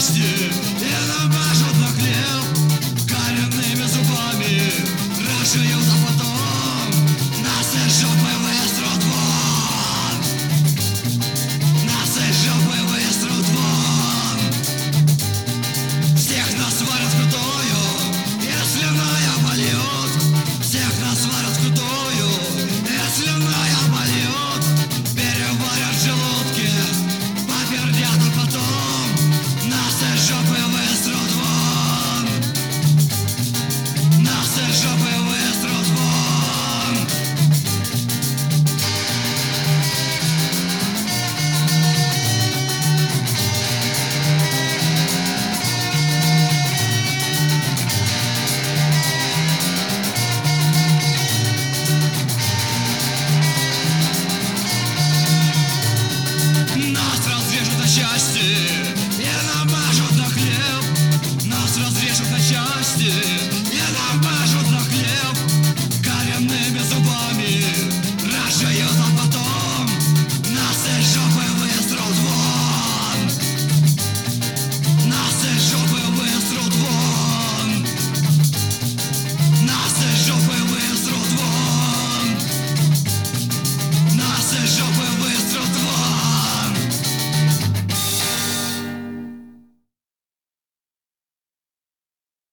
части и намажут на хлеб каменными зубами, разжуют, а потом нас из жопы выструт вон. Нас из жопы выструт вон. Всех нас сварят вкрутую, если ная польют. Всех нас сварят вкрутую, если ная польют. Переварят в желудке, попердят, а потом нас из жопы выструт вон. Нас из жопы выструт вон. Нас разрежут на части